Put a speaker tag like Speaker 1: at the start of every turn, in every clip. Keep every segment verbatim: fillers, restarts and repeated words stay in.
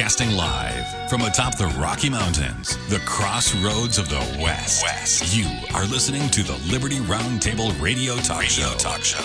Speaker 1: Broadcasting live from atop the Rocky Mountains, the crossroads of the West. West. You are listening to the Liberty Roundtable Radio Talk Radio Show. Talk Show.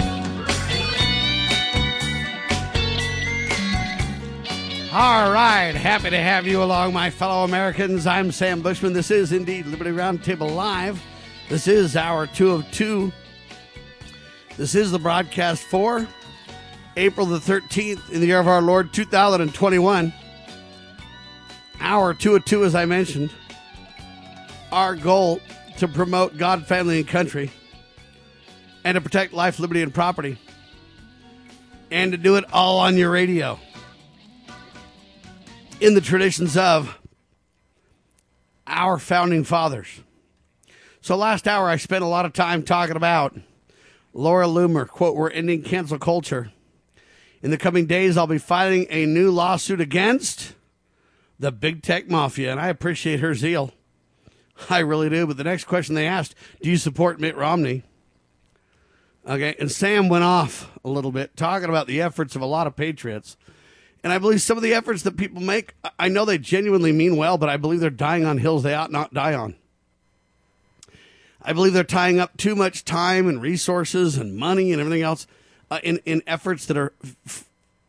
Speaker 2: All right, happy to have you along, my fellow Americans. I'm Sam Bushman. This is indeed Liberty Roundtable Live. This is hour two of two. This is the broadcast for April the thirteenth in the year of our Lord, two thousand twenty-one. Hour two of two, as I mentioned. Our goal to promote God, family, and country, and to protect life, liberty, and property, and to do it all on your radio, in the traditions of our founding fathers. So last hour, I spent a lot of time talking about Laura Loomer, quote, "We're ending cancel culture. In the coming days, I'll be filing a new lawsuit against the big tech mafia," and I appreciate her zeal. I really do. But the next question they asked, do you support Mitt Romney? Okay, and Sam went off a little bit, talking about the efforts of a lot of patriots. And I believe some of the efforts that people make, I know they genuinely mean well, but I believe they're dying on hills they ought not die on. I believe they're tying up too much time and resources and money and everything else uh, in, in efforts that are f-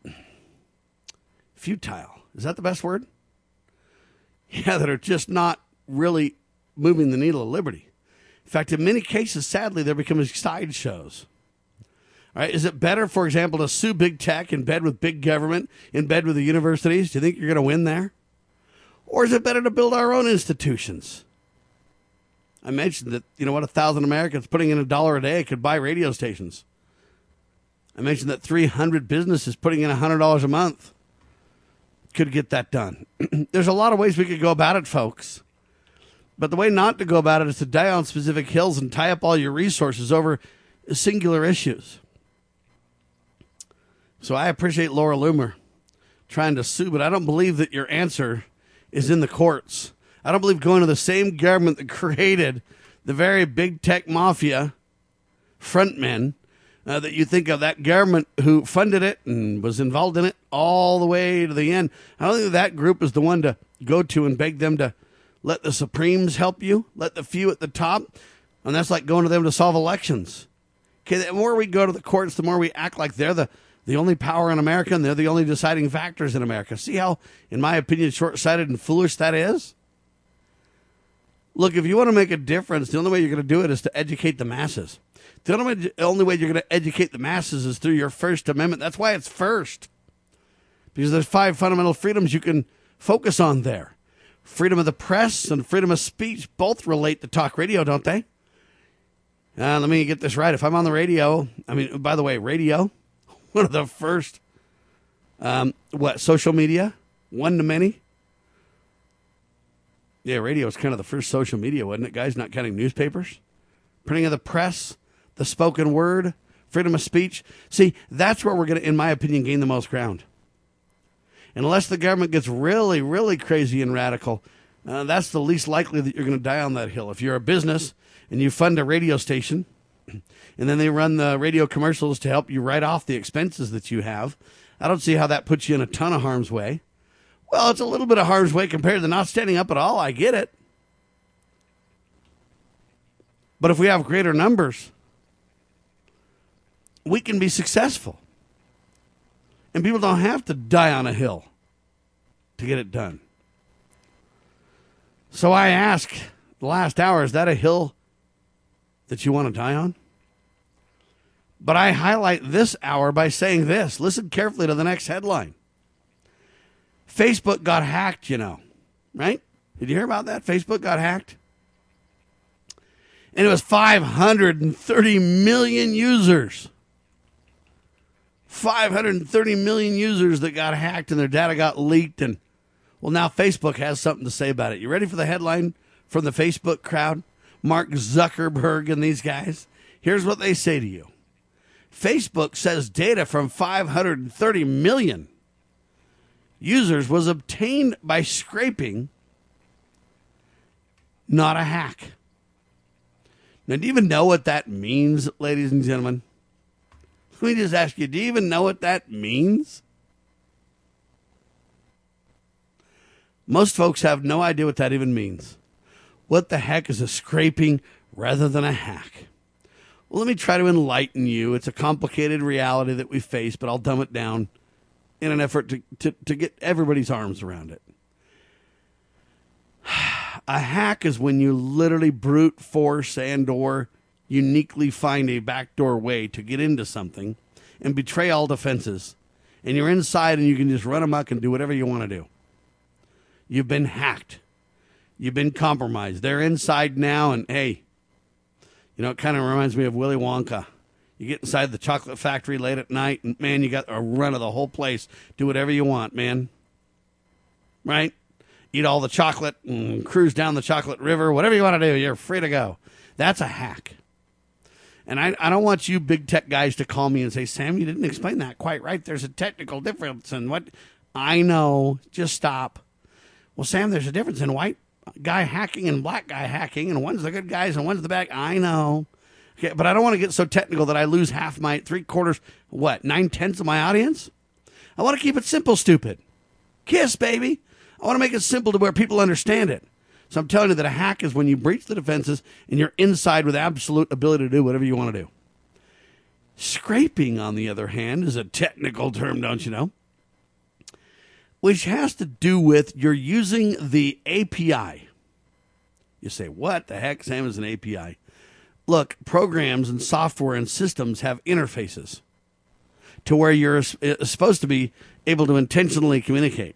Speaker 2: futile. Is that the best word? Yeah, that are just not really moving the needle of liberty. In fact, in many cases, sadly, they're becoming sideshows. All right, is it better, for example, to sue big tech in bed with big government, in bed with the universities? Do you think you're going to win there? Or is it better to build our own institutions? I mentioned that, you know what, a thousand Americans putting in a dollar a day could buy radio stations. I mentioned that three hundred businesses putting in one hundred dollars a month could get that done. There's a lot of ways we could go about it, folks. But the way not to go about it is to die on specific hills and tie up all your resources over singular issues. So I appreciate Laura Loomer trying to sue, but I don't believe that your answer is in the courts. I don't believe going to the same government that created the very big tech mafia frontmen uh, that you think of, that government who funded it and was involved in it all the way to the end. I don't think that group is the one to go to and beg them to let the Supremes help you, let the few at the top, and that's like going to them to solve elections. Okay, the more we go to the courts, the more we act like they're the The only power in America, and they're the only deciding factors in America. See how, in my opinion, short-sighted and foolish that is? Look, if you want to make a difference, the only way you're going to do it is to educate the masses. The only way, the only way you're going to educate the masses is through your First Amendment. That's why it's first. Because there's five fundamental freedoms you can focus on there. Freedom of the press and freedom of speech both relate to talk radio, don't they? Uh, let me get this right. If I'm on the radio, I mean, by the way, radio... one of the first, um, what, social media? One to many? Yeah, radio was kind of the first social media, wasn't it, guys? Not counting newspapers. Printing of the press, the spoken word, freedom of speech. See, that's where we're going to, in my opinion, gain the most ground. And unless the government gets really, really crazy and radical, uh, that's the least likely that you're going to die on that hill. If you're a business and you fund a radio station, and then they run the radio commercials to help you write off the expenses that you have, I don't see how that puts you in a ton of harm's way. Well, it's a little bit of harm's way compared to not standing up at all. I get it. But if we have greater numbers, we can be successful. And people don't have to die on a hill to get it done. So I ask the last hour, is that a hill that you want to die on? But I highlight this hour by saying this. Listen carefully to the next headline. Facebook got hacked, you know, right? Did you hear about that? Facebook got hacked. And it was five hundred thirty million users. five hundred thirty million users that got hacked and their data got leaked. And, well, now Facebook has something to say about it. You ready for the headline from the Facebook crowd? Mark Zuckerberg and these guys. Here's what they say to you. Facebook says data from five hundred thirty million users was obtained by scraping, not a hack. Now, do you even know what that means, ladies and gentlemen? Let me just ask you, do you even know what that means? Most folks have no idea what that even means. What the heck is a scraping rather than a hack? Well, let me try to enlighten you. It's a complicated reality that we face, but I'll dumb it down in an effort to, to, to get everybody's arms around it. A hack is when you literally brute force and or uniquely find a backdoor way to get into something and betray all defenses. And you're inside and you can just run amok and do whatever you want to do. You've been hacked. You've been compromised. They're inside now, and hey, you know, it kind of reminds me of Willy Wonka. You get inside the chocolate factory late at night, and man, you got a run of the whole place. Do whatever you want, man. Right? Eat all the chocolate and cruise down the chocolate river. Whatever you want to do, you're free to go. That's a hack. And I, I don't want you big tech guys to call me and say, Sam, you didn't explain that quite right. There's a technical difference in what... I know. Just stop. Well, Sam, there's a difference in white guy hacking and black guy hacking, and one's the good guys and one's the bad. I know. Okay, but I don't want to get so technical that I lose half my, three quarters, what, nine-tenths of my audience? I want to keep it simple, stupid. Kiss, baby. I want to make it simple to where people understand it. So I'm telling you that a hack is when you breach the defenses and you're inside with absolute ability to do whatever you want to do. Scraping, on the other hand, is a technical term, don't you know? Which has to do with you're using the A P I. You say, what the heck, Sam, is an A P I? Look, programs and software and systems have interfaces to where you're supposed to be able to intentionally communicate.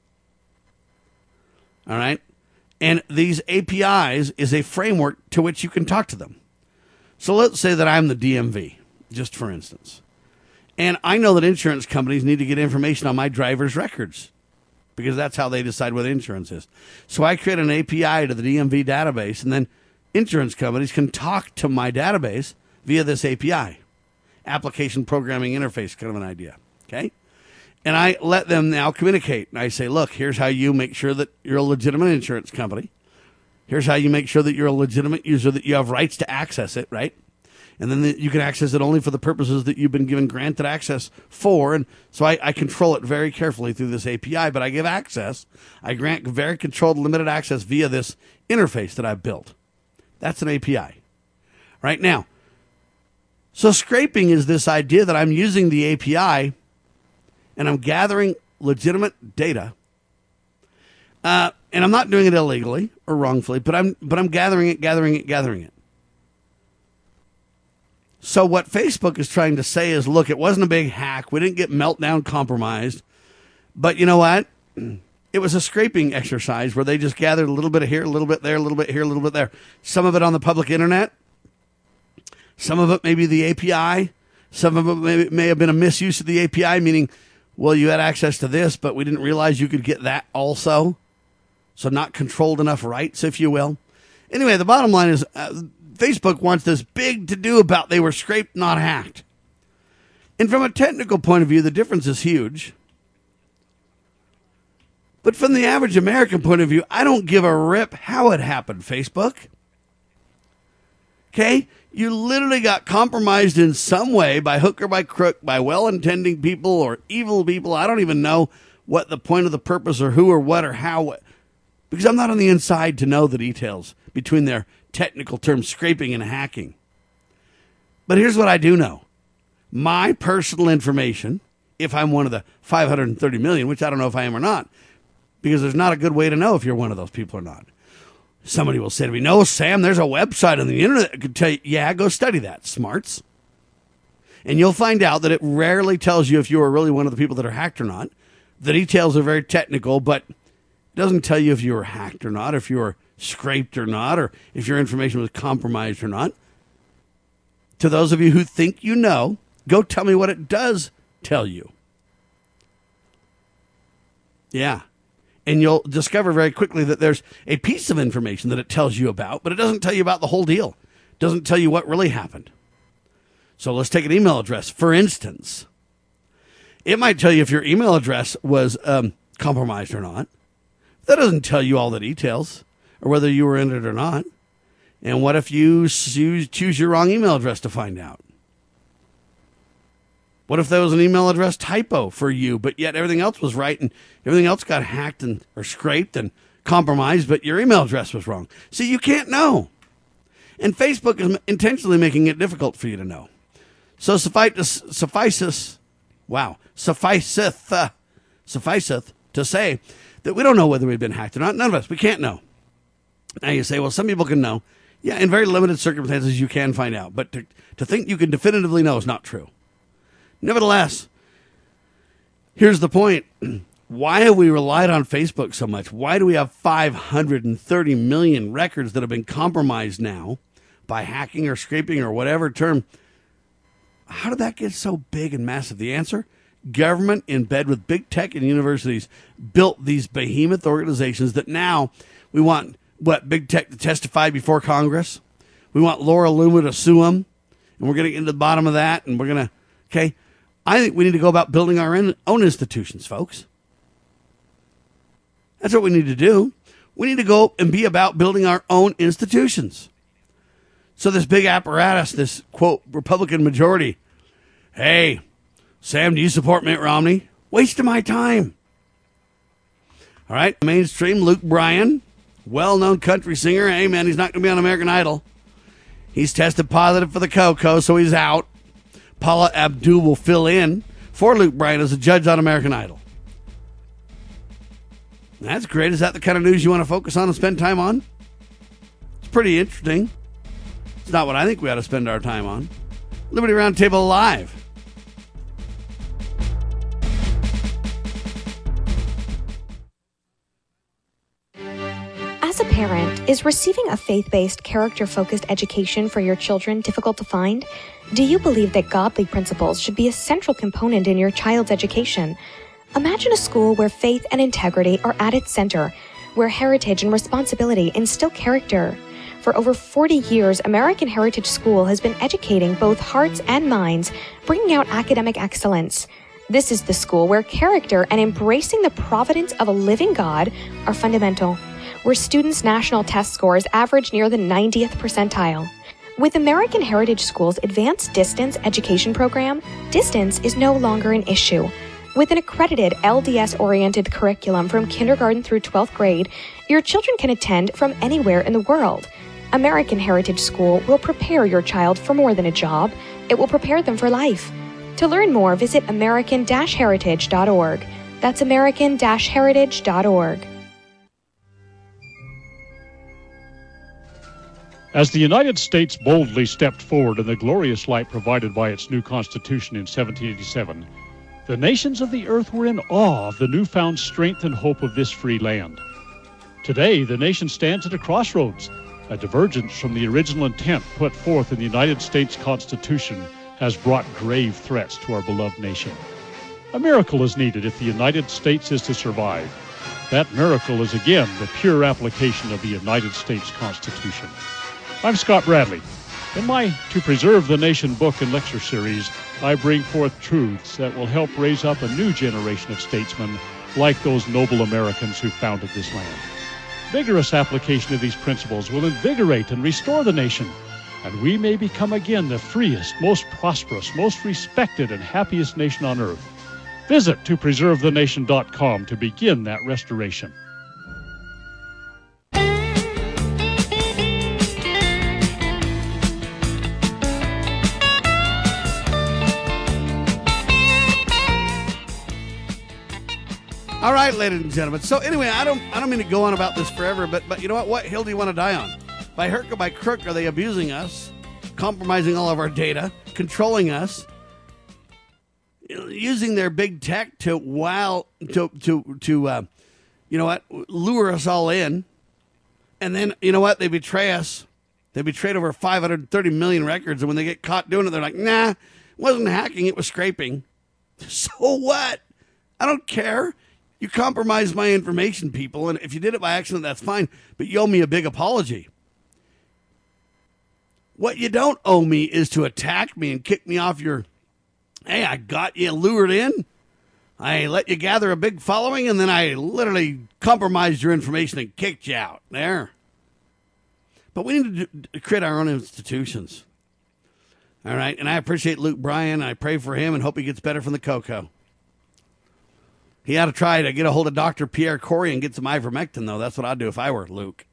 Speaker 2: All right? And these A P Is is a framework to which you can talk to them. So let's say that I'm the D M V, just for instance. And I know that insurance companies need to get information on my driver's records because that's how they decide what insurance is. So I create an A P I to the D M V database, and then insurance companies can talk to my database via this A P I. Application Programming Interface, kind of an idea. Okay? And I let them now communicate. And I say, look, here's how you make sure that you're a legitimate insurance company. Here's how you make sure that you're a legitimate user, that you have rights to access it, right? And then the, you can access it only for the purposes that you've been given granted access for. And so I, I control it very carefully through this A P I, but I give access. I grant very controlled, limited access via this interface that I've built. That's an A P I. Right now, so scraping is this idea that I'm using the A P I and I'm gathering legitimate data, uh, and I'm not doing it illegally or wrongfully, but I'm but I'm gathering it, gathering it, gathering it. So what Facebook is trying to say is, look, it wasn't a big hack. We didn't get meltdown compromised, but you know what? It was a scraping exercise where they just gathered a little bit of here, a little bit there, a little bit here, a little bit there. Some of it on the public internet. Some of it may be the A P I. Some of it may, may have been a misuse of the A P I, meaning, well, you had access to this, but we didn't realize you could get that also. So not controlled enough rights, if you will. Anyway, the bottom line is uh, Facebook wants this big to-do about they were scraped, not hacked. And from a technical point of view, the difference is huge. But from the average American point of view, I don't give a rip how it happened, Facebook. Okay? You literally got compromised in some way by hook or by crook, by well-intending people or evil people. I don't even know what the point of the purpose or who or what or how, because I'm not on the inside to know the details between their technical terms, scraping and hacking. But here's what I do know. My personal information, if I'm one of the five hundred thirty million, which I don't know if I am or not, because there's not a good way to know if you're one of those people or not. Somebody will say to me, no, Sam, there's a website on the internet that could tell you, yeah, go study that, smarts. And you'll find out that it rarely tells you if you are really one of the people that are hacked or not. The details are very technical, but it doesn't tell you if you were hacked or not, if you were scraped or not, or if your information was compromised or not. To those of you who think you know, go tell me what it does tell you. Yeah. And you'll discover very quickly that there's a piece of information that it tells you about, but it doesn't tell you about the whole deal. It doesn't tell you what really happened. So let's take an email address. For instance, it might tell you if your email address was um, compromised or not. That doesn't tell you all the details or whether you were in it or not. And what if you choose your wrong email address to find out? What if there was an email address typo for you, but yet everything else was right and everything else got hacked and or scraped and compromised, but your email address was wrong? See, you can't know. And Facebook is intentionally making it difficult for you to know. So suffice, sufficeth, wow, sufficeth, uh, sufficeth to say that we don't know whether we've been hacked or not. None of us. We can't know. Now you say, well, some people can know. Yeah, in very limited circumstances, you can find out. But to, to think you can definitively know is not true. Nevertheless, here's the point. Why have we relied on Facebook so much? Why do we have five hundred thirty million records that have been compromised now by hacking or scraping or whatever term? How did that get so big and massive? The answer? Government in bed with big tech and universities built these behemoth organizations that now we want, what, big tech to testify before Congress? We want Laura Loomer to sue them, and we're going to get to the bottom of that, and we're going to, okay? I think we need to go about building our own institutions, folks. That's what we need to do. We need to go and be about building our own institutions. So this big apparatus, this, quote, Republican majority, hey, Sam, do you support Mitt Romney? Waste of my time. All right, mainstream, Luke Bryan, well-known country singer. Hey, man, he's not going to be on American Idol. He's tested positive for the cocoa, so he's out. Paula Abdul will fill in for Luke Bryan as a judge on American Idol. That's great. Is that the kind of news you want to focus on and spend time on? It's pretty interesting. It's not what I think we ought to spend our time on. Liberty Roundtable Live.
Speaker 3: As a parent, is receiving a faith-based, character-focused education for your children difficult to find? Do you believe that godly principles should be a central component in your child's education? Imagine a school where faith and integrity are at its center, where heritage and responsibility instill character. For over forty years, American Heritage School has been educating both hearts and minds, bringing out academic excellence. This is the school where character and embracing the providence of a living God are fundamental, where students' national test scores average near the ninetieth percentile. With American Heritage School's Advanced Distance Education Program, distance is no longer an issue. With an accredited L D S-oriented curriculum from kindergarten through twelfth grade, your children can attend from anywhere in the world. American Heritage School will prepare your child for more than a job. It will prepare them for life. To learn more, visit american dash heritage dot org. That's american dash heritage dot org.
Speaker 4: As the United States boldly stepped forward in the glorious light provided by its new Constitution in seventeen eighty-seven, the nations of the earth were in awe of the newfound strength and hope of this free land. Today, the nation stands at a crossroads. A divergence from the original intent put forth in the United States Constitution has brought grave threats to our beloved nation. A miracle is needed if the United States is to survive. That miracle is again the pure application of the United States Constitution. I'm Scott Bradley. In my To Preserve the Nation book and lecture series, I bring forth truths that will help raise up a new generation of statesmen like those noble Americans who founded this land. Vigorous application of these principles will invigorate and restore the nation, and we may become again the freest, most prosperous, most respected, and happiest nation on earth. Visit to preserve the nation dot com to begin that restoration.
Speaker 2: All right, ladies and gentlemen. So anyway, I don't I don't mean to go on about this forever, but but you know what? What hill do you want to die on? By hook or by crook, are they abusing us, compromising all of our data, controlling us, using their big tech to wow to to to uh, you know what, lure us all in, and then you know what? They betray us. They betrayed over five hundred thirty million records, and when they get caught doing it, they're like, "Nah, it wasn't hacking; it was scraping." So what? I don't care. You compromised my information, people, and if you did it by accident, that's fine, but you owe me a big apology. What you don't owe me is to attack me and kick me off your, hey, I got you lured in, I let you gather a big following, and then I literally compromised your information and kicked you out. There. But we need to, do, to create our own institutions. All right, and I appreciate Luke Bryan. I pray for him and hope he gets better from the cocoa. He ought to try to get a hold of Doctor Pierre Corey and get some ivermectin, though. That's what I'd do if I were Luke.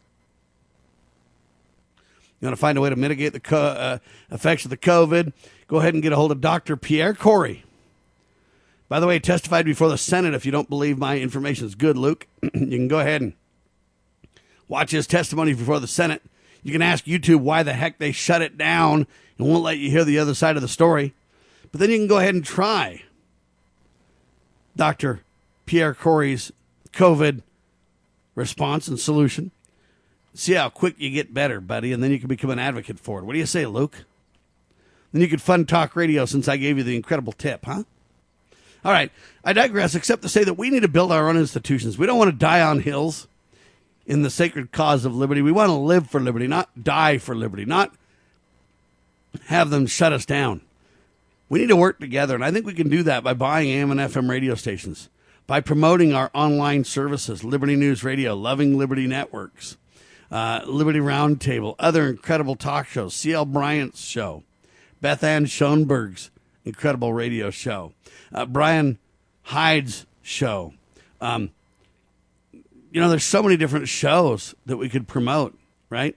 Speaker 2: You want to find a way to mitigate the co- uh, effects of the COVID? Go ahead and get a hold of Doctor Pierre Corey. By the way, he testified before the Senate. If you don't believe my information is good, Luke, you can go ahead and watch his testimony before the Senate. You can ask YouTube why the heck they shut it down and won't let you hear the other side of the story. But then you can go ahead and try Doctor Pierre Corey's COVID response and solution. See how quick you get better, buddy, and then you can become an advocate for it. What do you say, Luke? Then you could fund talk radio since I gave you the incredible tip, huh? All right, I digress, except to say that we need to build our own institutions. We don't want to die on hills in the sacred cause of liberty. We want to live for liberty, not die for liberty, not have them shut us down. We need to work together, and I think we can do that by buying A M and F M radio stations, by promoting our online services, Liberty News Radio, Loving Liberty Networks, uh, Liberty Roundtable, other incredible talk shows, C L Bryant's show, Beth Ann Schoenberg's incredible radio show, uh, Brian Hyde's show. Um, you know, there's so many different shows that we could promote, right?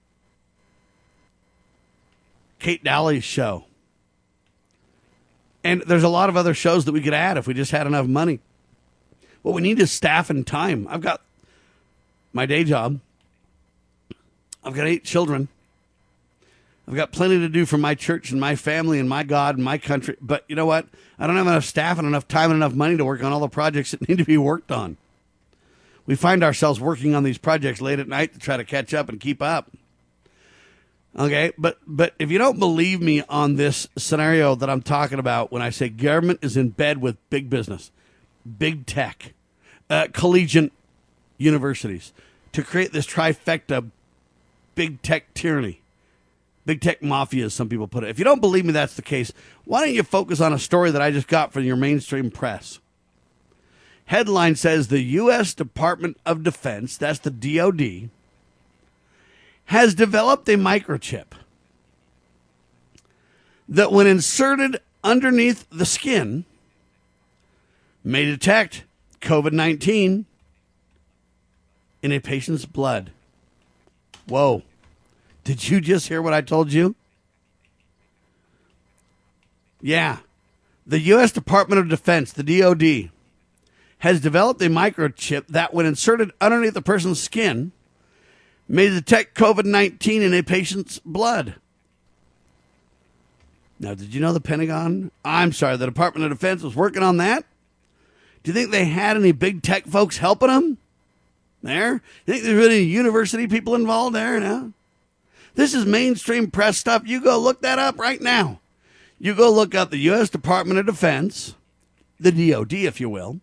Speaker 2: Kate Daly's show. And there's a lot of other shows that we could add if we just had enough money. What we need is staff and time. I've got my day job. I've got eight children. I've got plenty to do for my church and my family and my God and my country. But you know what? I don't have enough staff and enough time and enough money to work on all the projects that need to be worked on. We find ourselves working on these projects late at night to try to catch up and keep up. Okay, but but if you don't believe me on this scenario that I'm talking about when I say government is in bed with big business, big tech, uh, collegiate universities, to create this trifecta, big tech tyranny, big tech mafia, as some people put it. If you don't believe me that's the case, why don't you focus on a story that I just got from your mainstream press? Headline says the U S Department of Defense, that's the D O D, has developed a microchip that when inserted underneath the skin may detect COVID nineteen in a patient's blood. Whoa. Did you just hear what I told you? Yeah. The U S Department of Defense, the D O D, has developed a microchip that when inserted underneath a person's skin may detect COVID nineteen in a patient's blood. Now, did you know the Pentagon, I'm sorry, the Department of Defense was working on that? Do you think they had any big tech folks helping them there? You think there's any university people involved there now? This is mainstream press stuff. You go look that up right now. You go look up the U S Department of Defense, the D O D, if you will,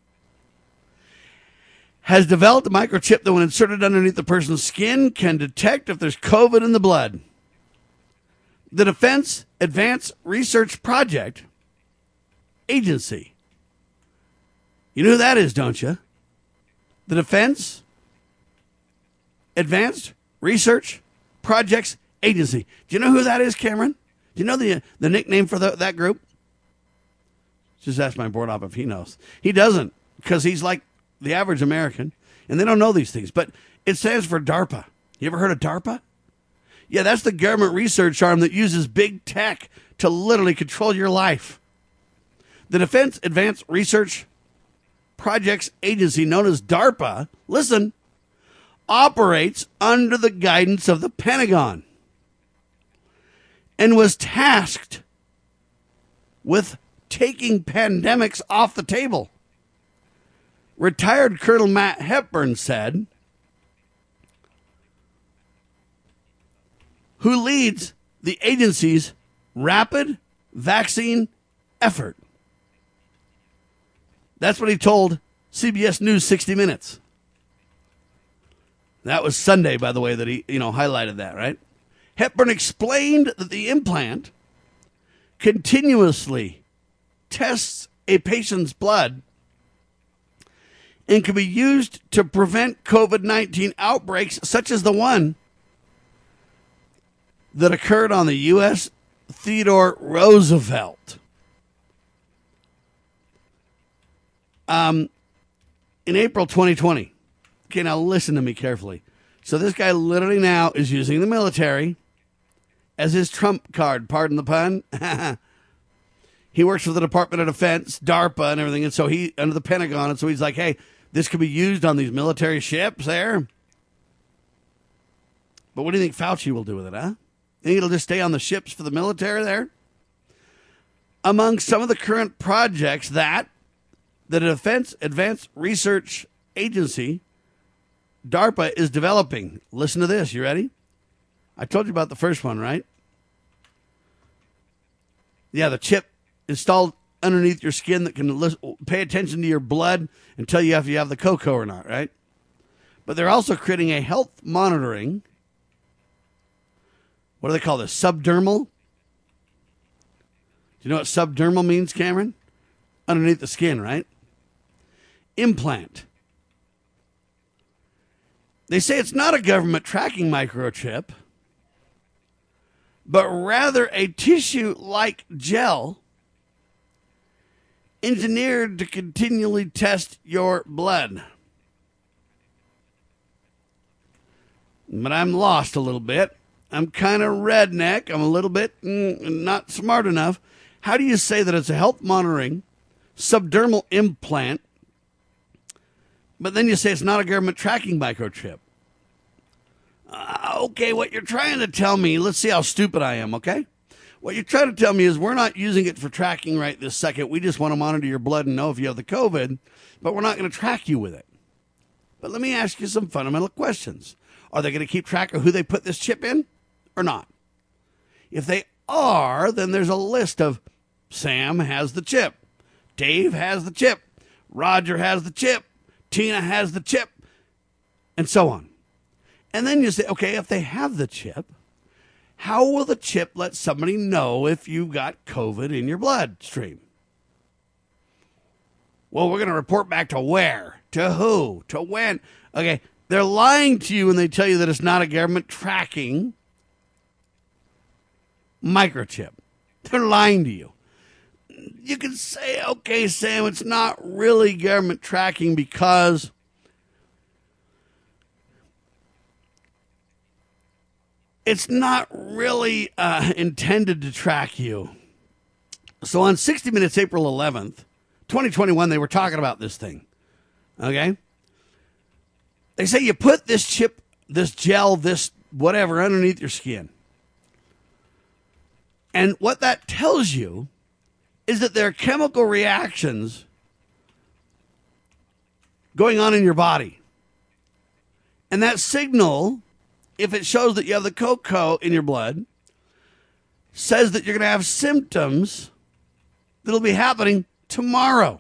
Speaker 2: has developed a microchip that when inserted underneath the person's skin can detect if there's COVID in the blood. The Defense Advanced Research Project Agency. You know who that is, don't you? The Defense Advanced Research Projects Agency. Do you know who that is, Cameron? Do you know the the nickname for the, that group? Just ask my board op if he knows. He doesn't, because he's like the average American, and they don't know these things. But it stands for DARPA. You ever heard of DARPA? Yeah, that's the government research arm that uses big tech to literally control your life. The Defense Advanced Research Projects Agency, known as DARPA, listen, operates under the guidance of the Pentagon and was tasked with taking pandemics off the table. Retired Colonel Matt Hepburn said, who leads the agency's rapid vaccine effort. That's what he told C B S News sixty minutes. That was Sunday, by the way, that he, you know, highlighted that, right? Hepburn explained that the implant continuously tests a patient's blood and can be used to prevent COVID nineteen outbreaks, such as the one that occurred on the U S Theodore Roosevelt. Um, in April twenty twenty. Okay, now listen to me carefully. So this guy literally now is using the military as his trump card, pardon the pun. He works for the Department of Defense, DARPA, and everything, and so he, under the Pentagon, and so he's like, hey, this could be used on these military ships there. But what do you think Fauci will do with it, huh? Think it'll just stay on the ships for the military there? Among some of the current projects that the Defense Advanced Research Agency, DARPA, is developing. Listen to this. You ready? I told you about the first one, right? Yeah, the chip installed underneath your skin that can listen, pay attention to your blood and tell you if you have the cocoa or not, right? But they're also creating a health monitoring. What do they call this? Subdermal? Do you know what subdermal means, Cameron? Underneath the skin, right? Implant. They say it's not a government tracking microchip, but rather a tissue-like gel engineered to continually test your blood. But I'm lost a little bit. I'm kind of redneck. I'm a little bit mm, not smart enough. How do you say that it's a health monitoring subdermal implant, but then you say it's not a government tracking microchip? Uh, okay, what you're trying to tell me, let's see how stupid I am, okay? What you're trying to tell me is we're not using it for tracking right this second. We just want to monitor your blood and know if you have the COVID, but we're not going to track you with it. But let me ask you some fundamental questions. Are they going to keep track of who they put this chip in or not? If they are, then there's a list of Sam has the chip, Dave has the chip, Roger has the chip, Tina has the chip, and so on. And then you say, okay, if they have the chip, how will the chip let somebody know if you got COVID in your bloodstream? Well, we're going to report back to where, to who, to when. Okay, they're lying to you when they tell you that it's not a government tracking microchip. They're lying to you. You can say, okay, Sam, it's not really government tracking because it's not really uh, intended to track you. So on sixty minutes, April eleventh, twenty twenty-one, they were talking about this thing. Okay? They say you put this chip, this gel, this whatever underneath your skin. And what that tells you is that there are chemical reactions going on in your body. And that signal, if it shows that you have the cocoa in your blood, says that you're going to have symptoms that'll be happening tomorrow.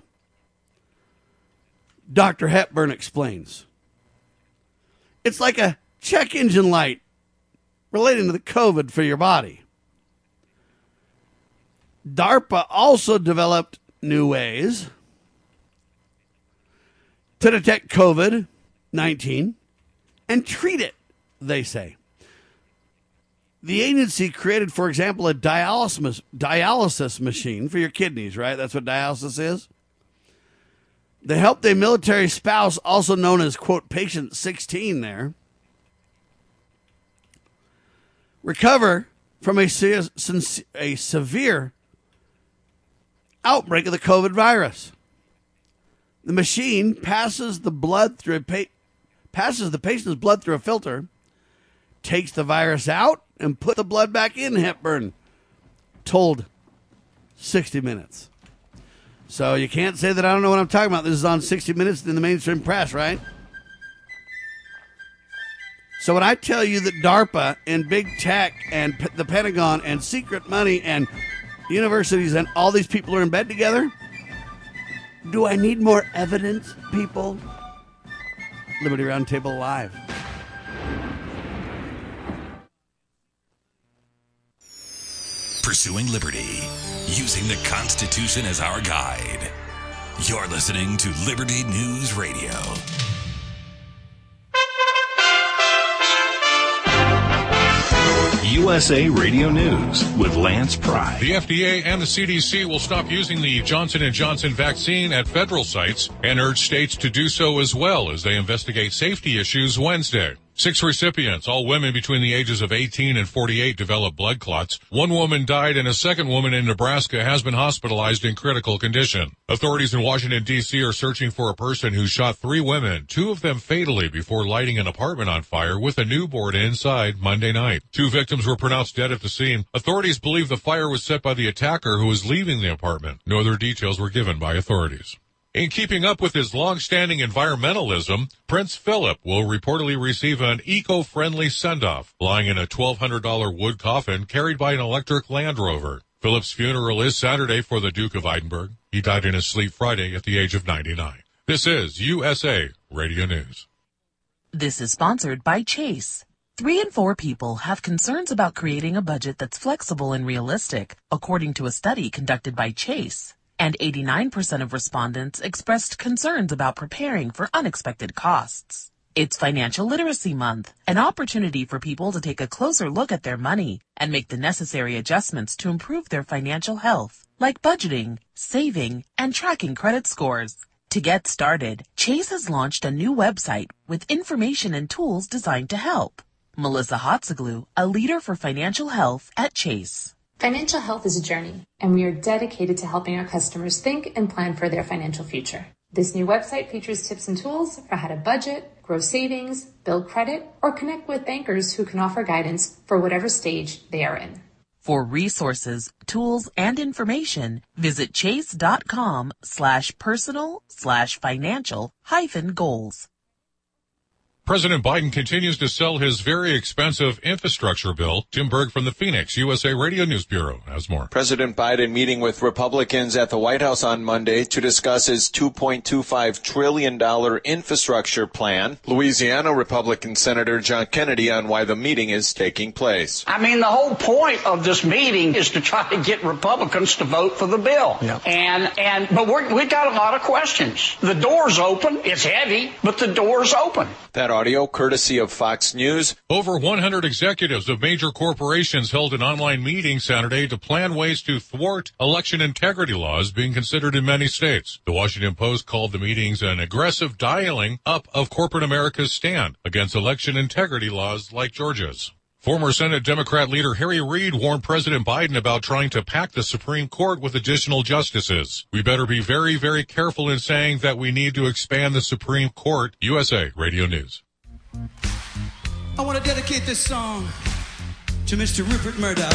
Speaker 2: Doctor Hepburn explains. It's like a check engine light relating to the COVID for your body. DARPA also developed new ways to detect COVID nineteen and treat it, they say. The agency created, for example, a dialysis, dialysis machine for your kidneys, right? That's what dialysis is. They helped a military spouse, also known as, quote, patient sixteen there, recover from a, se- a severe outbreak of the COVID virus. The machine passes the blood through a pa- passes the patient's blood through a filter, takes the virus out, and put the blood back in, Hepburn told sixty minutes. So you can't say that I don't know what I'm talking about. This is on sixty minutes in the mainstream press, right? So when I tell you that DARPA and big tech and P- the Pentagon and secret money and universities and all these people are in bed together, do I need more evidence, people? Liberty Roundtable Live.
Speaker 1: Pursuing liberty, using the Constitution as our guide. You're listening to Liberty News Radio.
Speaker 5: U S A Radio News with Lance Pry.
Speaker 6: The F D A and the C D C will stop using the Johnson and Johnson vaccine at federal sites and urge states to do so as well as they investigate safety issues Wednesday. Six recipients, all women between the ages of eighteen and forty-eight, developed blood clots. One woman died and a second woman in Nebraska has been hospitalized in critical condition. Authorities in Washington, D C are searching for a person who shot three women, two of them fatally, before lighting an apartment on fire with a newborn inside Monday night. Two victims were pronounced dead at the scene. Authorities believe the fire was set by the attacker who was leaving the apartment. No other details were given by authorities. In keeping up with his long-standing environmentalism, Prince Philip will reportedly receive an eco-friendly send-off, lying in a twelve hundred dollars wood coffin carried by an electric Land Rover. Philip's funeral is Saturday for the Duke of Edinburgh. He died in his sleep Friday at the age of ninety-nine. This is U S A Radio News.
Speaker 7: This is sponsored by Chase. Three in four people have concerns about creating a budget that's flexible and realistic, according to a study conducted by Chase. And eighty-nine percent of respondents expressed concerns about preparing for unexpected costs. It's Financial Literacy Month, an opportunity for people to take a closer look at their money and make the necessary adjustments to improve their financial health, like budgeting, saving, and tracking credit scores. To get started, Chase has launched a new website with information and tools designed to help. Melissa Hotziglu, a leader for financial health at Chase.
Speaker 8: Financial health is a journey, and we are dedicated to helping our customers think and plan for their financial future. This new website features tips and tools for how to budget, grow savings, build credit, or connect with bankers who can offer guidance for whatever stage they are in.
Speaker 7: For resources, tools, and information, visit chase.com slash personal slash financial hyphen goals.
Speaker 6: President Biden continues to sell his very expensive infrastructure bill. Jim Berg from the Phoenix U S A Radio News Bureau has more.
Speaker 9: President Biden meeting with Republicans at the White House on Monday to discuss his two point two five trillion dollars infrastructure plan. Louisiana Republican Senator John Kennedy on why the meeting is taking place.
Speaker 10: I mean, the whole point of this meeting is to try to get Republicans to vote for the bill. Yeah. And, and, but we're, we've got a lot of questions. The door's open. It's heavy, but the door's open.
Speaker 9: That audio courtesy of Fox News.
Speaker 6: Over one hundred executives of major corporations held an online meeting Saturday to plan ways to thwart election integrity laws being considered in many states. The Washington Post called the meetings an aggressive dialing up of corporate America's stand against election integrity laws like Georgia's. Former Senate Democrat leader Harry Reid warned President Biden about trying to pack the Supreme Court with additional justices. We better be very, very careful in saying that we need to expand the Supreme Court. U S A Radio News.
Speaker 11: I want to dedicate this song to Mister Rupert Murdoch.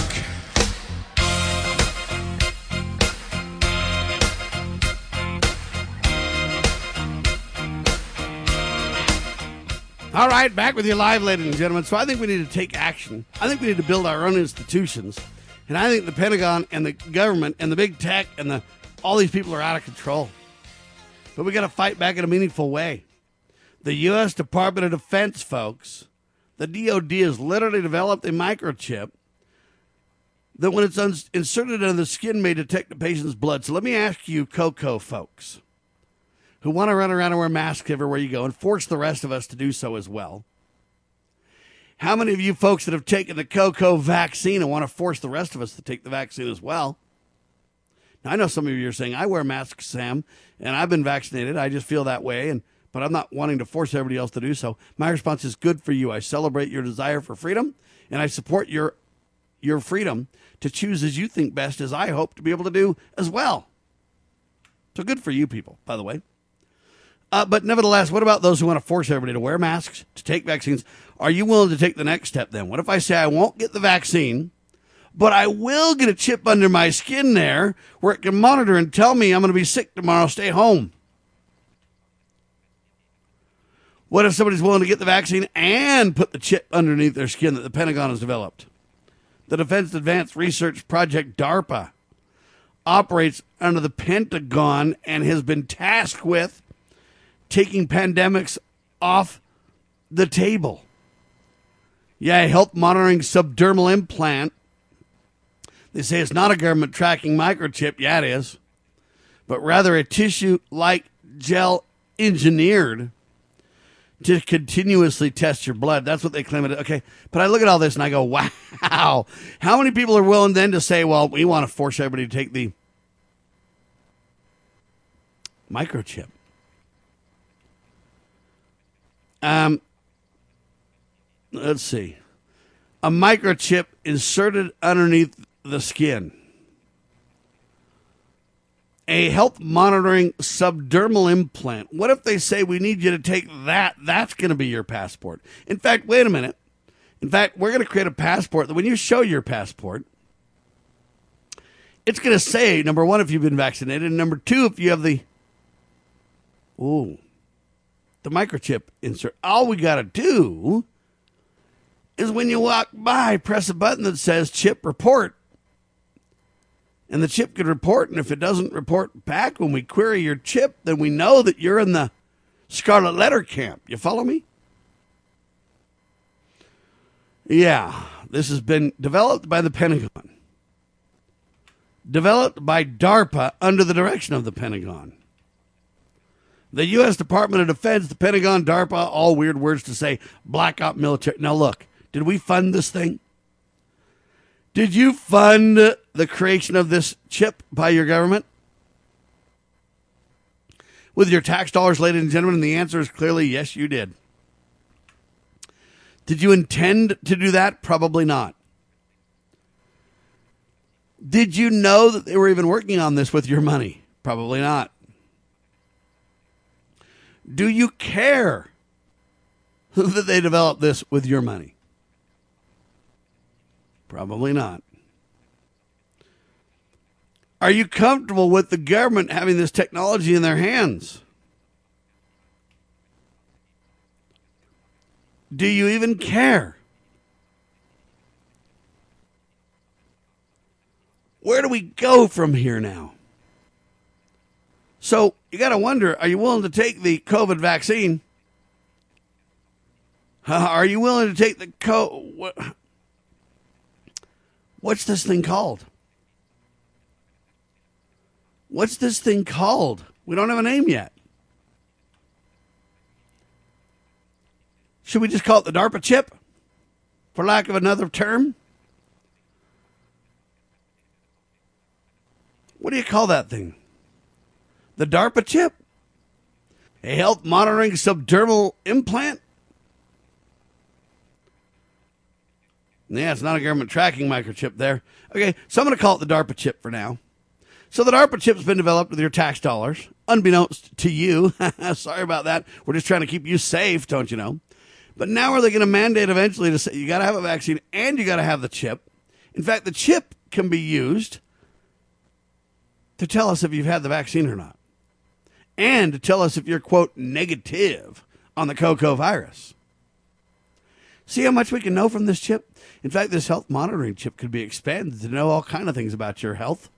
Speaker 2: All right, back with you live, ladies and gentlemen. So I think we need to take action. I think we need to build our own institutions. And I think the Pentagon and the government and the big tech and the all these people are out of control. But we got to fight back in a meaningful way. The U S Department of Defense, folks, the D O D has literally developed a microchip that when it's un- inserted into the skin may detect the patient's blood. So let me ask you, Coco folks, who want to run around and wear masks everywhere you go and force the rest of us to do so as well. How many of you folks that have taken the Coco vaccine and want to force the rest of us to take the vaccine as well? Now, I know some of you are saying, I wear masks, Sam, and I've been vaccinated. I just feel that way, and but I'm not wanting to force everybody else to do so. My response is good for you. I celebrate your desire for freedom, and I support your your freedom to choose as you think best, as I hope to be able to do as well. So good for you people, by the way. Uh, but nevertheless, what about those who want to force everybody to wear masks, to take vaccines? Are you willing to take the next step then? What if I say I won't get the vaccine, but I will get a chip under my skin there where it can monitor and tell me I'm going to be sick tomorrow, stay home? What if somebody's willing to get the vaccine and put the chip underneath their skin that the Pentagon has developed? The Defense Advanced Research Project, DARPA, operates under the Pentagon and has been tasked with taking pandemics off the table. Yeah, health monitoring subdermal implant. They say it's not a government tracking microchip. Yeah, it is. But rather a tissue-like gel engineered to continuously test your blood. That's what they claim it. Okay, but I look at all this and I go, wow. How many people are willing then to say, well, we want to force everybody to take the microchip? Um, let's see. A microchip inserted underneath the skin. A health monitoring subdermal implant. What if they say we need you to take that? That's going to be your passport. In fact, wait a minute. In fact, we're going to create a passport that when you show your passport, it's going to say, number one, if you've been vaccinated, and number two, if you have the, ooh, the microchip insert. All we got to do is when you walk by, press a button that says chip report. And the chip could report, and if it doesn't report back when we query your chip, then we know that you're in the scarlet letter camp. You follow me? Yeah, this has been developed by the Pentagon. Developed by DARPA under the direction of the Pentagon. The U S Department of Defense, the Pentagon, DARPA, all weird words to say, black op military. Now look, did we fund this thing? Did you fund the creation of this chip by your government? With your tax dollars, ladies and gentlemen, and the answer is clearly yes, you did. Did you intend to do that? Probably not. Did you know that they were even working on this with your money? Probably not. Do you care that they developed this with your money? Probably not. Are you comfortable with the government having this technology in their hands? Do you even care? Where do we go from here now? So you got to wonder, are you willing to take the COVID vaccine? Uh, are you willing to take the co... What, what's this thing called? What's this thing called? We don't have a name yet. Should we just call it the DARPA chip, for lack of another term? What do you call that thing? The DARPA chip? A health monitoring subdermal implant? Yeah, it's not a government tracking microchip there. Okay, so I'm going to call it the DARPA chip for now. So the DARPA chip's been developed with your tax dollars, unbeknownst to you. Sorry about that. We're just trying to keep you safe, don't you know? But now are they going to mandate eventually to say you got to have a vaccine and you got to have the chip? In fact, the chip can be used to tell us if you've had the vaccine or not. And to tell us if you're, quote, negative on the CoCo virus. See how much we can know from this chip? In fact, this health monitoring chip could be expanded to know all kinds of things about your health.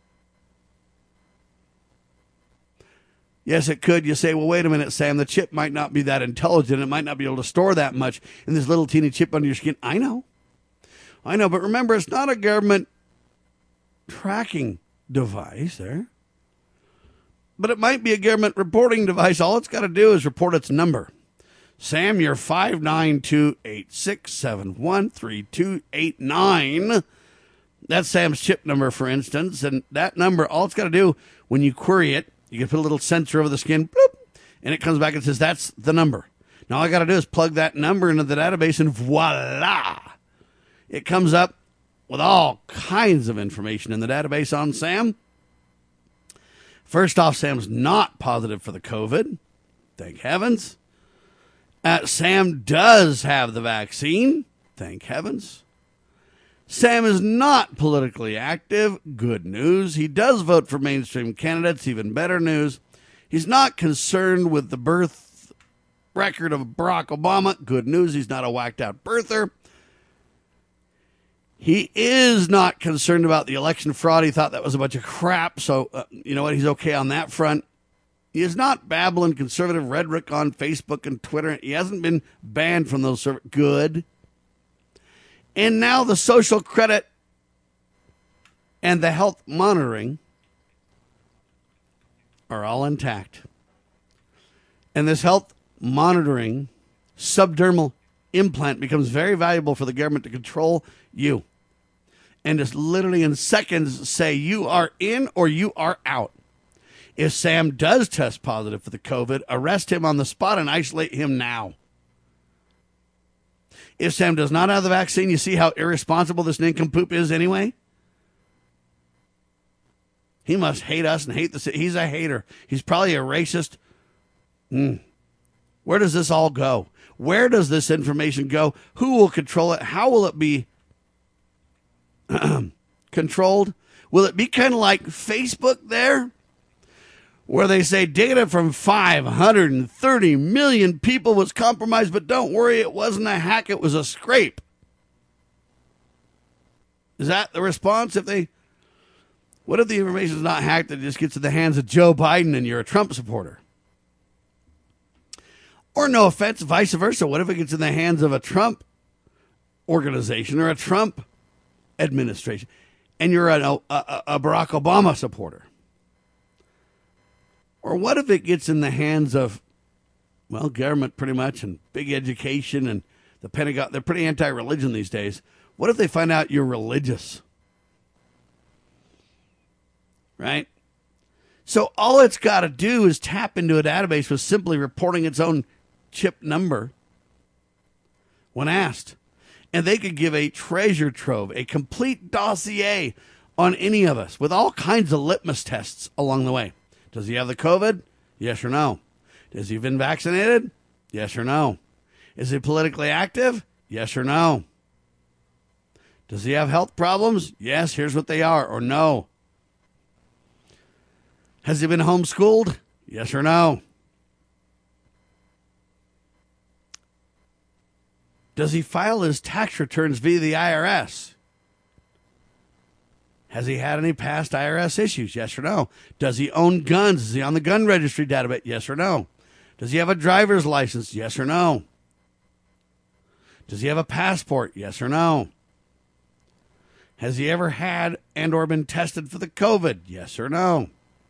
Speaker 2: Yes, it could. You say, well, wait a minute, Sam, the chip might not be that intelligent. It might not be able to store that much in this little teeny chip under your skin. I know. I know, but remember, it's not a government tracking device there. But it might be a government reporting device. All it's got to do is report its number. Sam, you're five nine two, eight six seven one, three two eight nine. That's Sam's chip number, for instance. And that number, all it's got to do when you query it, you can put a little sensor over the skin, bloop, and it comes back and says, that's the number. Now, all I got to do is plug that number into the database, and voila. It comes up with all kinds of information in the database on Sam. First off, Sam's not positive for the COVID. Thank heavens. Uh, Sam does have the vaccine. Thank heavens. Sam is not politically active. Good news. He does vote for mainstream candidates. Even better news. He's not concerned with the birth record of Barack Obama. Good news. He's not a whacked out birther. He is not concerned about the election fraud. He thought that was a bunch of crap. So, uh, you know what? He's okay on that front. He is not babbling conservative rhetoric on Facebook and Twitter. He hasn't been banned from those servers. Good. And now the social credit and the health monitoring are all intact. And this health monitoring subdermal implant becomes very valuable for the government to control you. And just literally in seconds say you are in or you are out. If Sam does test positive for the COVID, arrest him on the spot and isolate him now. If Sam does not have the vaccine, you see how irresponsible this nincompoop is anyway? He must hate us and hate the city. He's a hater. He's probably a racist. Mm. Where does this all go? Where does this information go? Who will control it? How will it be controlled? Will it be kind of like Facebook there, where they say data from five hundred thirty million people was compromised, but don't worry, it wasn't a hack, it was a scrape? Is that the response? If they, what if the information is not hacked, it just gets in the hands of Joe Biden and you're a Trump supporter? Or no offense, vice versa. What if it gets in the hands of a Trump organization or a Trump administration and you're a, a, a Barack Obama supporter? Or what if it gets in the hands of, well, government pretty much and big education and the Pentagon? They're pretty anti-religion these days. What if they find out you're religious? Right? So all it's got to do is tap into a database with simply reporting its own chip number when asked. And they could give a treasure trove, a complete dossier on any of us with all kinds of litmus tests along the way. Does he have the COVID? Yes or no? Has he been vaccinated? Yes or no? Is he politically active? Yes or no? Does he have health problems? Yes, here's what they are, or no. Has he been homeschooled? Yes or no? Does he file his tax returns via the I R S? Has he had any past I R S issues? Yes or no? Does he own guns? Is he on the gun registry database? Yes or no? Does he have a driver's license? Yes or no? Does he have a passport? Yes or no? Has he ever had and or been tested for the COVID? Yes or no?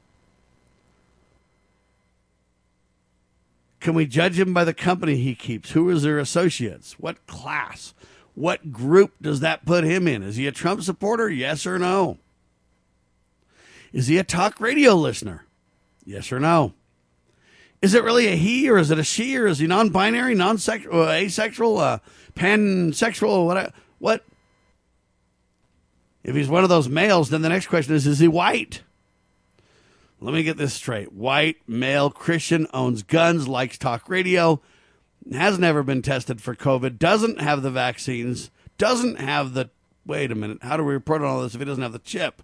Speaker 2: Can we judge him by the company he keeps? Who is their associates? What class? What group does that put him in? Is he a Trump supporter? Yes or no? Is he a talk radio listener? Yes or no? Is it really a he or is it a she, or is he non-binary, non-sexual, uh, asexual, uh, pansexual? What? What? If he's one of those males, then the next question is, is he white? Let me get this straight. White, male, Christian, owns guns, likes talk radio, has never been tested for COVID, doesn't have the vaccines, doesn't have the... Wait a minute. How do we report on all this if he doesn't have the chip?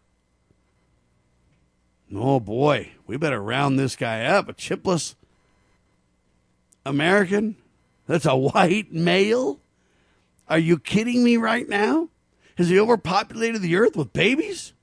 Speaker 2: Oh, boy. We better round this guy up. A chipless American? That's a white male? Are you kidding me right now? Has he overpopulated the earth with babies?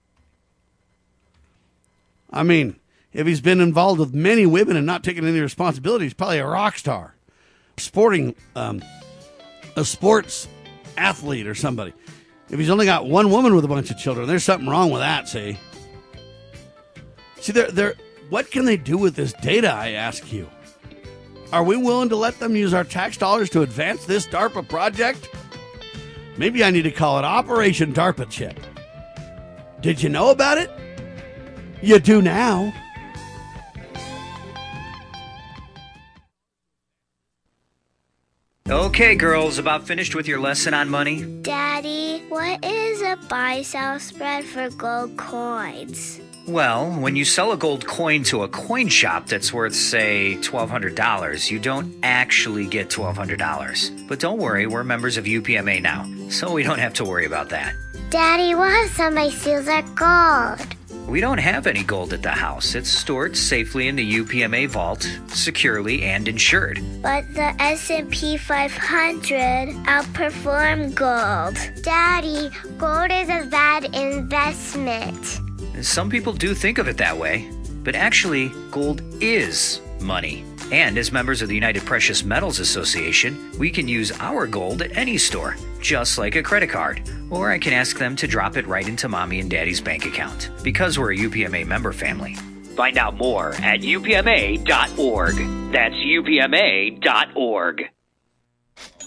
Speaker 2: I mean, if he's been involved with many women and not taking any responsibility, he's probably a rock star. Sporting, um, a sports athlete or somebody. If he's only got one woman with a bunch of children, there's something wrong with that, see? See, they're, they're, what can they do with this data, I ask you? Are we willing to let them use our tax dollars to advance this DARPA project? Maybe I need to call it Operation DARPA Chip. Did you know about it? You do now.
Speaker 12: Okay, girls, about finished with your lesson on money?
Speaker 13: Daddy, what is a buy-sell spread for gold coins?
Speaker 12: Well, when you sell a gold coin to a coin shop that's worth, say, twelve hundred dollars, you don't actually get twelve hundred dollars. But don't worry, we're members of U P M A now, so we don't have to worry about that.
Speaker 13: Daddy, what if somebody steals our gold?
Speaker 12: We don't have any gold at the house. It's stored safely in the U P M A vault, securely and insured.
Speaker 13: But the S and P five hundred outperformed gold. Daddy, gold is a bad investment.
Speaker 12: Some people do think of it that way, but actually, gold is money. And as members of the United Precious Metals Association, we can use our gold at any store, just like a credit card. Or I can ask them to drop it right into Mommy and Daddy's bank account, because we're a U P M A member family. Find out more at U P M A dot org. That's U P M A dot org.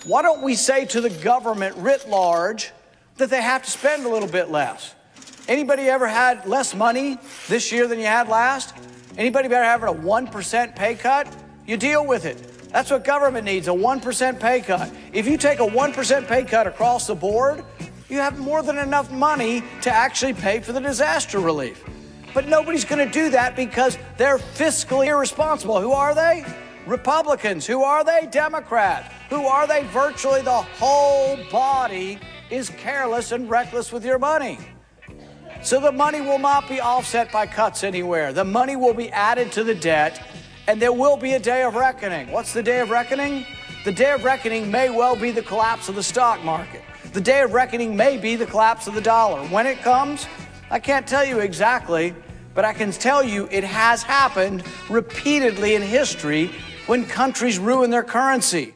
Speaker 10: Why don't we say to the government writ large that they have to spend a little bit less? Anybody ever had less money this year than you had last? Anybody ever having a one percent pay cut? You deal with it. That's what government needs, a one percent pay cut. If you take a one percent pay cut across the board, you have more than enough money to actually pay for the disaster relief. But nobody's going to do that because they're fiscally irresponsible. Who are they? Republicans. Who are they? Democrats. Who are they? Virtually the whole body is careless and reckless with your money. So the money will not be offset by cuts anywhere. The money will be added to the debt, and there will be a day of reckoning. What's the day of reckoning? The day of reckoning may well be the collapse of the stock market. The day of reckoning may be the collapse of the dollar. When it comes, I can't tell you exactly, but I can tell you it has happened repeatedly in history when countries ruin their currency.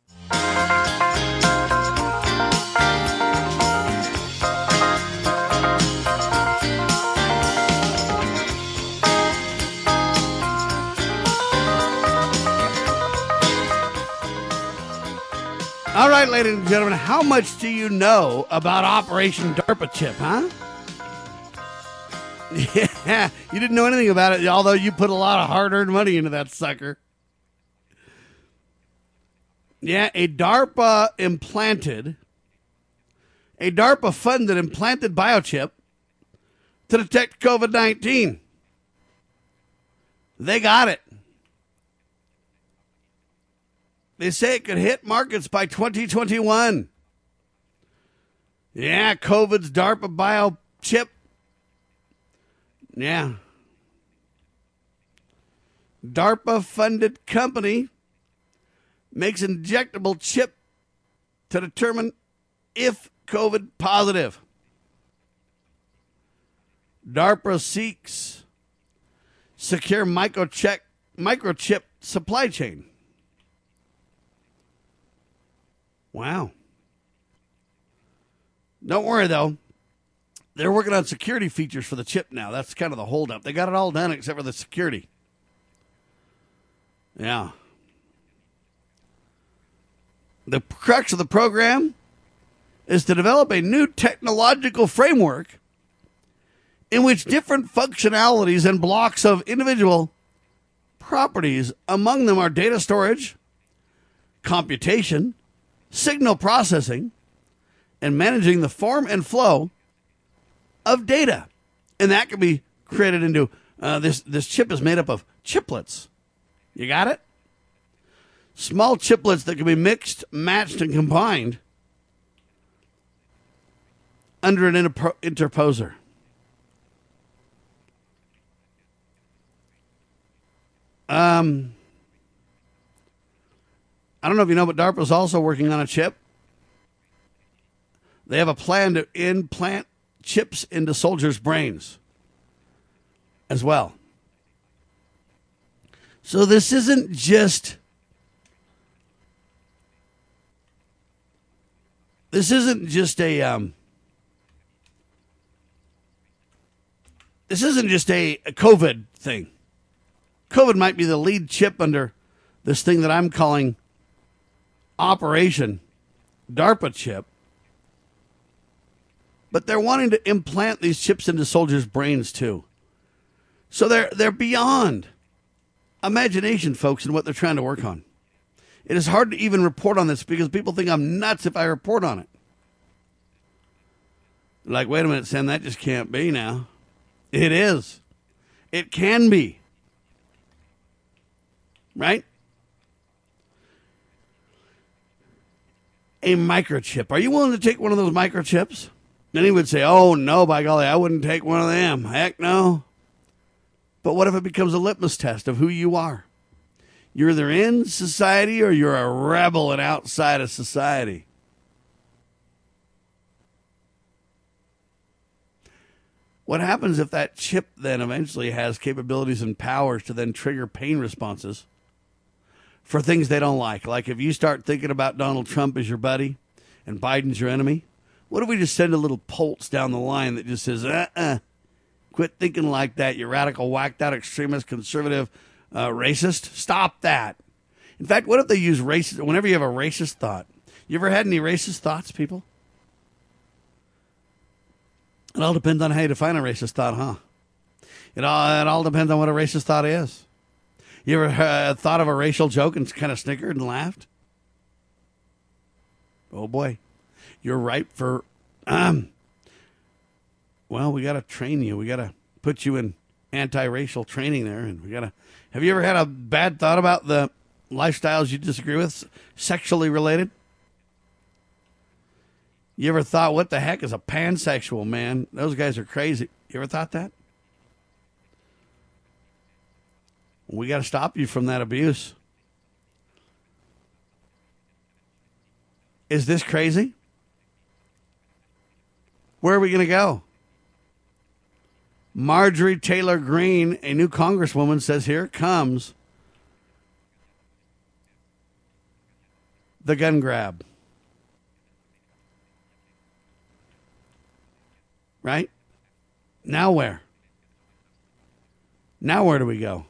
Speaker 2: All right, ladies and gentlemen, how much do you know about Operation DARPA Chip, huh? Yeah, you didn't know anything about it, although you put a lot of hard-earned money into that sucker. Yeah, a DARPA implanted, a DARPA-funded implanted biochip to detect COVID nineteen. They got it. They say it could hit markets by twenty twenty-one. Yeah, COVID's DARPA biochip. Yeah. DARPA-funded company makes injectable chip to determine if COVID positive. DARPA seeks secure microchip, microchip supply chain. Wow. Don't worry, though. They're working on security features for the chip now. That's kind of the holdup. They got it all done except for the security. Yeah. The crux of the program is to develop a new technological framework in which different functionalities and blocks of individual properties, among them are data storage, computation, signal processing, and managing the form and flow of data. And that can be created into, uh, this, this chip is made up of chiplets. You got it? Small chiplets that can be mixed, matched, and combined under an interpo- interposer. Um... I don't know if you know, but DARPA is also working on a chip. They have a plan to implant chips into soldiers' brains as well. So this isn't just this isn't just a um, this isn't just a, a COVID thing. COVID might be the lead chip under this thing that I'm calling Operation DARPA chip, but they're wanting to implant these chips into soldiers' brains too. So they're they're beyond imagination, folks, in what they're trying to work on. It is hard to even report on this because people think I'm nuts if I report on it. Like, wait a minute, Sam, that just can't be now. It is. It can be. Right? A microchip. Are you willing to take one of those microchips? Then he would say, oh, no, by golly, I wouldn't take one of them. Heck no. But what if it becomes a litmus test of who you are? You're either in society or you're a rebel and outside of society. What happens if that chip then eventually has capabilities and powers to then trigger pain responses for things they don't like? Like if you start thinking about Donald Trump as your buddy and Biden's your enemy, what if we just send a little pulse down the line that just says, uh-uh, quit thinking like that, you radical, whacked out, extremist, conservative, uh, racist? Stop that. In fact, what if they use racist, whenever you have a racist thought, You ever had any racist thoughts, people? It all depends on how you define a racist thought, huh? It all, it all depends on what a racist thought is. You ever uh, thought of a racial joke and kind of snickered and laughed? Oh, boy. You're ripe for, um, well, we got to train you. We got to put you in anti-racial training there. And we got to, have you ever had a bad thought about the lifestyles you disagree with, sexually related? You ever thought, what the heck is a pansexual, man? Those guys are crazy. You ever thought that? We got to stop you from that abuse. Is this crazy? Where are we going to go? Marjorie Taylor Greene, a new congresswoman, says here comes the gun grab. Right? Now where? Now where do we go?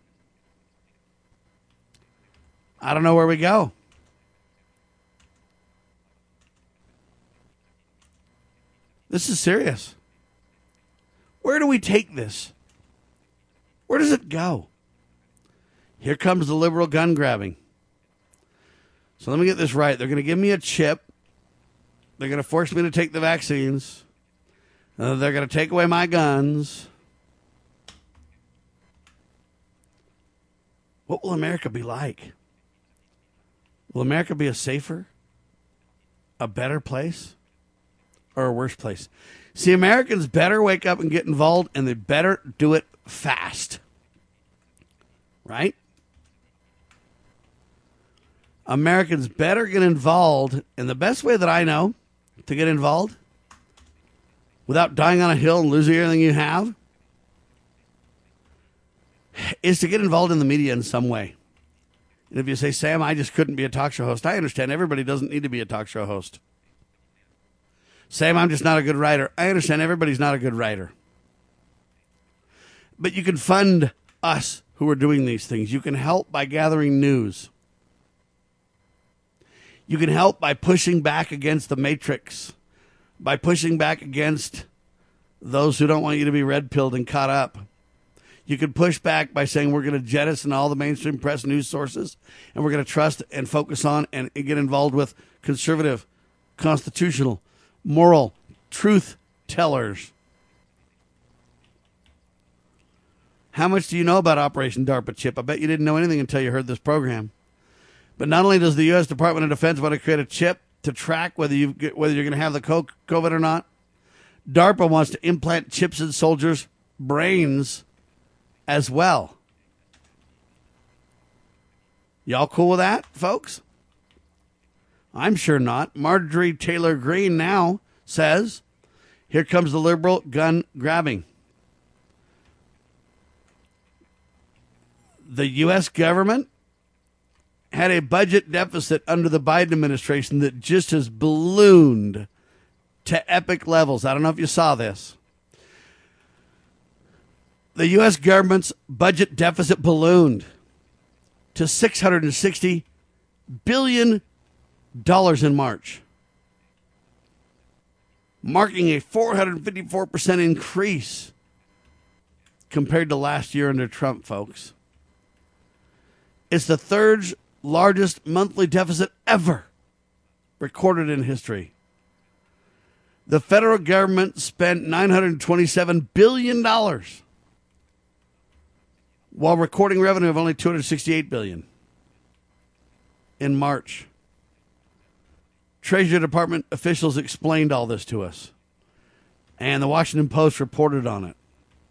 Speaker 2: I don't know where we go. This is serious. Where do we take this? Where does it go? Here comes the liberal gun grabbing. So let me get this right. They're going to give me a chip. They're going to force me to take the vaccines. Uh, they're going to take away my guns. What will America be like? Will America be a safer, a better place, or a worse place? See, Americans better wake up and get involved, and they better do it fast. Right? Americans better get involved, and the best way that I know to get involved without dying on a hill and losing everything you have is to get involved in the media in some way. And if you say, Sam, I just couldn't be a talk show host, I understand everybody doesn't need to be a talk show host. Sam, I'm just not a good writer. I understand everybody's not a good writer. But you can fund us who are doing these things. You can help by gathering news. You can help by pushing back against the matrix, by pushing back against those who don't want you to be red-pilled and caught up. You can push back by saying we're going to jettison all the mainstream press news sources, and we're going to trust and focus on and get involved with conservative, constitutional, moral, truth tellers. How much do you know about Operation DARPA Chip? I bet you didn't know anything until you heard this program. But not only does the U S Department of Defense want to create a chip to track whether you whether you're going to have the COVID or not, DARPA wants to implant chips in soldiers' brains as well. Y'all cool with that, folks? I'm sure not. Marjorie Taylor Greene now says, here comes the liberal gun grabbing. The U S government had a budget deficit under the Biden administration that just has ballooned to epic levels. I don't know if you saw this. The U S government's budget deficit ballooned to six hundred sixty billion dollars in March, marking a four hundred fifty-four percent increase compared to last year under Trump, folks. It's the third largest monthly deficit ever recorded in history. The federal government spent nine hundred twenty-seven billion dollars while recording revenue of only two hundred sixty-eight billion dollars in March. Treasury Department officials explained all this to us, and the Washington Post reported on it.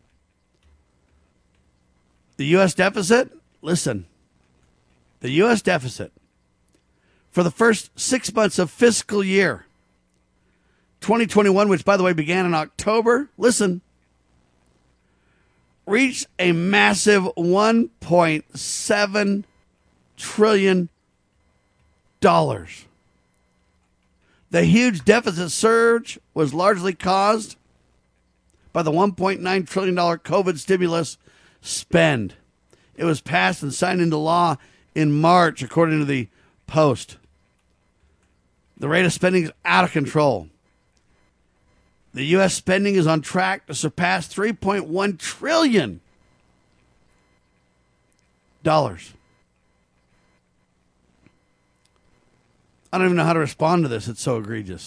Speaker 2: The U S deficit, listen, the U S deficit for the first six months of fiscal year twenty twenty-one, which, by the way, began in October, listen, reached a massive one point seven trillion dollars. The huge deficit surge was largely caused by the one point nine trillion dollars COVID stimulus spend. It was passed and signed into law in March, according to the Post. The rate of spending is out of control. The U S spending is on track to surpass three point one trillion dollars. I don't even know how to respond to this. It's so egregious.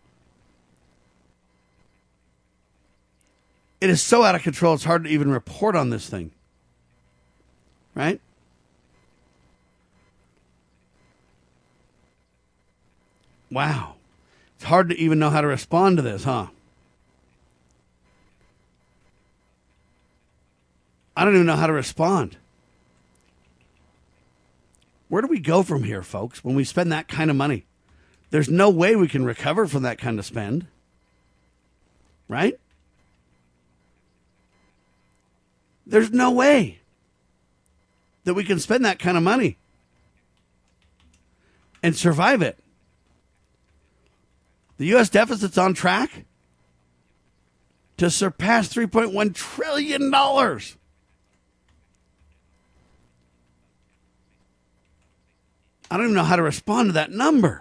Speaker 2: It is so out of control, it's hard to even report on this thing. Right? Wow. It's hard to even know how to respond to this, huh? I don't even know how to respond. Where do we go from here, folks, when we spend that kind of money? There's no way we can recover from that kind of spend. Right? There's no way that we can spend that kind of money and survive it. The U S deficit's on track to surpass three point one trillion dollars. I don't even know how to respond to that number.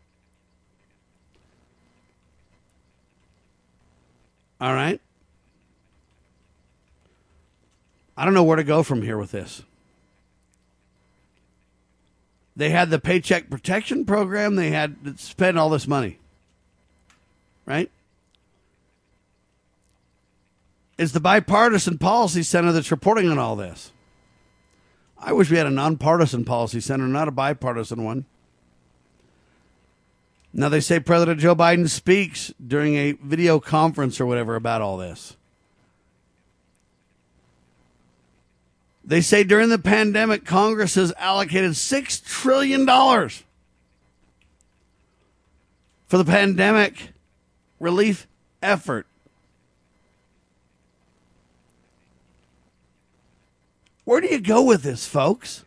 Speaker 2: All right. I don't know where to go from here with this. They had the Paycheck Protection Program. They had to spend all this money. Right? It's the Bipartisan Policy Center that's reporting on all this. I wish we had a nonpartisan policy center, not a bipartisan one. Now, they say President Joe Biden speaks during a video conference or whatever about all this. They say during the pandemic, Congress has allocated six trillion dollars for the pandemic relief effort. Where do you go with this, folks?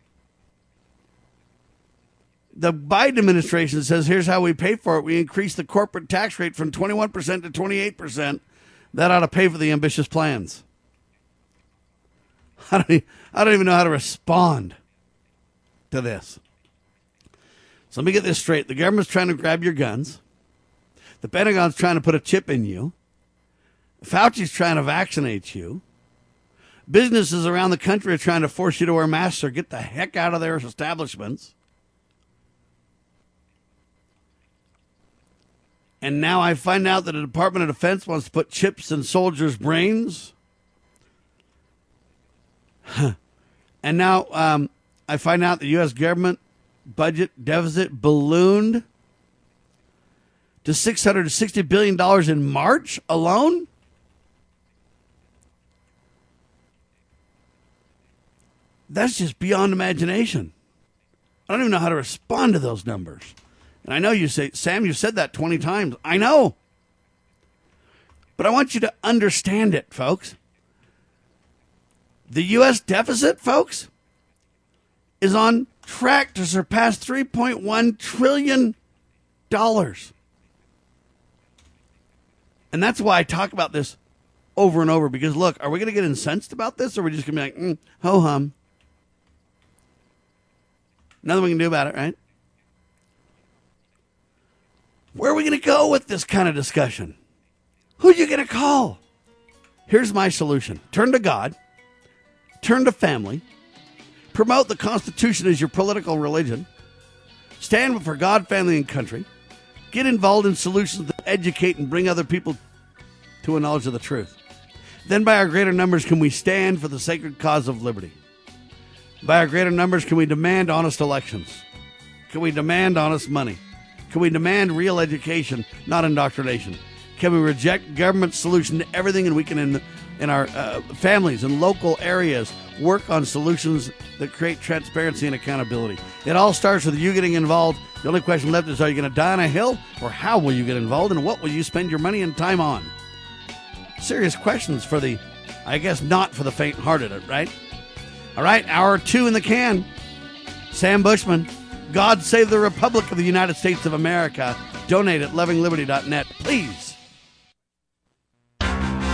Speaker 2: The Biden administration says, here's how we pay for it. We increase the corporate tax rate from twenty-one percent to twenty-eight percent. That ought to pay for the ambitious plans. I don't, I don't even know how to respond to this. So let me get this straight. The government's trying to grab your guns. The Pentagon's trying to put a chip in you. Fauci's trying to vaccinate you. Businesses around the country are trying to force you to wear masks or get the heck out of their establishments. And now I find out that the Department of Defense wants to put chips in soldiers' brains. And now um, I find out the U S government budget deficit ballooned to six hundred sixty billion dollars in March alone. That's just beyond imagination. I don't even know how to respond to those numbers. And I know you say, Sam, you said that twenty times. I know. But I want you to understand it, folks. The U S deficit, folks, is on track to surpass three point one trillion dollars. And that's why I talk about this over and over. Because, look, are we going to get incensed about this? Or are we just going to be like, mm, ho-hum? Nothing we can do about it, right? Where are we going to go with this kind of discussion? Who are you going to call? Here's my solution. Turn to God. Turn to family. Promote the Constitution as your political religion. Stand for God, family, and country. Get involved in solutions that educate and bring other people to a knowledge of the truth. Then by our greater numbers can we stand for the sacred cause of liberty. By our greater numbers can we demand honest elections. Can we demand honest money? Can we demand real education, not indoctrination? Can we reject government's solution to everything, and we can, in, in our uh, families and local areas, work on solutions that create transparency and accountability? It all starts with you getting involved. The only question left is, are you going to die on a hill, or how will you get involved, and what will you spend your money and time on? Serious questions for the, I guess, not for the faint-hearted, right? All right, hour two in the can. Sam Bushman, God save the Republic of the United States of America. Donate at loving liberty dot net, please.